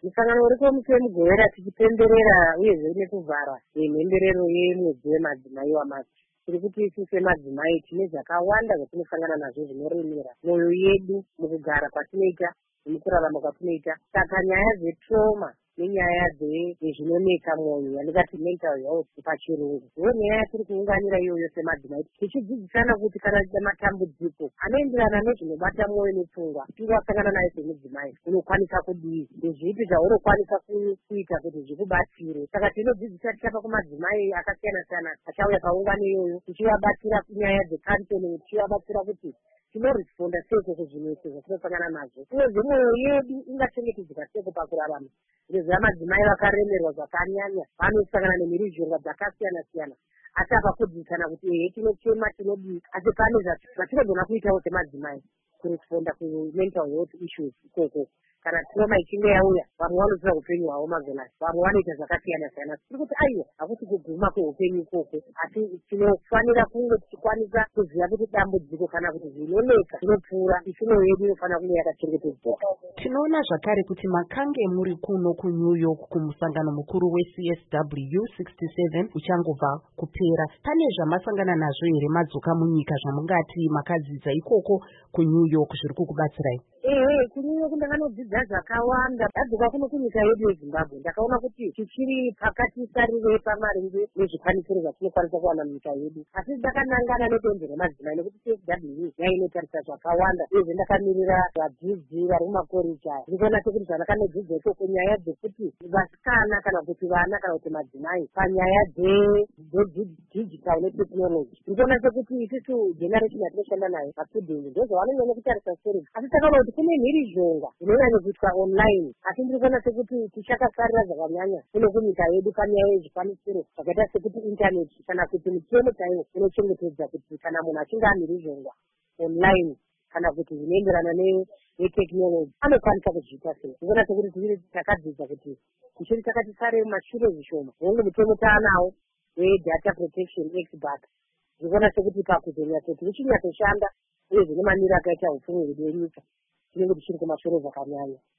musangano uri kuMugowera tichipemberera uyezve nekuvhara mhemberero yemwedzi wemadzimai waMachi. Tiri kuti isu semadzimai tine zvakawanda zvatinosangana nazvo zvinoremera mwoyo yedu mukugara kwatinoita nemukurarama kwatinoita. Saka nyaya dzetrauma nenyaya dzezvinoneka mwoyo yandikati mental health pachirungu ndiyo nyaya yatiri kuunganira iyoyo semadzimai, tichidzidzisana kuti kana matambudziko anoenderana nezvinobata mwoyo nepfungwa tinge wasangana naye semudzimai unokwanisa kudii, nezvipi zvaunokwanisa kuita kuti zvikubatsire. Saka tinodzidzisa tichapa kumadzimai akasiyana siyana achauya paungano iyoyo, tichivabatsira kunyaya dzecounseling, tichivabatsira kuti tinoresponda seiko kuzvinhu zvatinosangana nazvo, uyezve mwoyo yedu ingachengetedzeka seiko pakurarama. Ngeziva madzimai vakaremerwa zvakanyanya vanosangana nemhirizhonga dzakasiyana siyana, asi akakudzidzisana kuti tinochema tinodii, asi pane zvatinogona kuitawo semadzimai kuresponda kumental health issues ikoko. Kana trauma ichinge yauya vamwe vanozira upenyu hwavo magonasi, vamwe vanoita zvakasiyana siyana. Tiri kuti aiwa hakuti kuguma kweupenyu ikoko, asi tinofanira kunge tichikwanisa kuziva kuti dambudziko kana kuti zvinoneka zvinopfuura, isi mwoyo yedu inofanira kunge yakachengetedzeka. Tinoona zvakare kuti makange muri kuno kuNew York kumusangano mukuru weCSW 67 uchangobva kupera, pane zvamasangana nazvo here madzoka munyika zvamungati makadzidza ikoko kuNew York zviri kukubatsirai? kuNew York ndakanodzidza zvakawanda. Ndadzoka kuno kunyika yedu yeZimbabwe ndakaona kuti tichiri pakati sarirei pamaringe nezvikwanisiro zvatinokwanisa kuwana munyika yedu, asi ndakanangana nedonzvo remadzimai nekuti CSW yainotarisa zvakawanda, uyezve ndakamirira vadzidzi vari mumakoreji aya. Ndikuona sekuti zvandakanodzidza ikoko nyaya dzekuti vasikana kana kuti vana kana kuti madzimai panyaya dzedigital netechnology, ndikuona sekuti isusu generation yatinoshanda nayo mastudent ndozvavanonyanya kutarisa seri, asi takaona kuti kune mhirizhonga inonyanya kuitwa online, asi ndiri kuona sekuti tichakasarira zvakanyanya kuno kunyika yedu panyaya yezvikwanisiro zvakaita sekuti intaneti kana kuti mitemo chaiwo inochengetedza kuti kana munhu achinge amhirizhonga online kana kuti zvinoenderana netechnology anokwanisa kuzviita sei. Ndikuona sekuti tiri takadzidza kuti tichiri takati sare mashure zvishoma hongu mitemo taanawo weData Protection Act, but ndikuona sekuti pakuzonyatsoti uchinyatsashanda uye zvine maniro akaita upfumi hwedu wenyika tinenge tichiri kumashure zvakanyanya.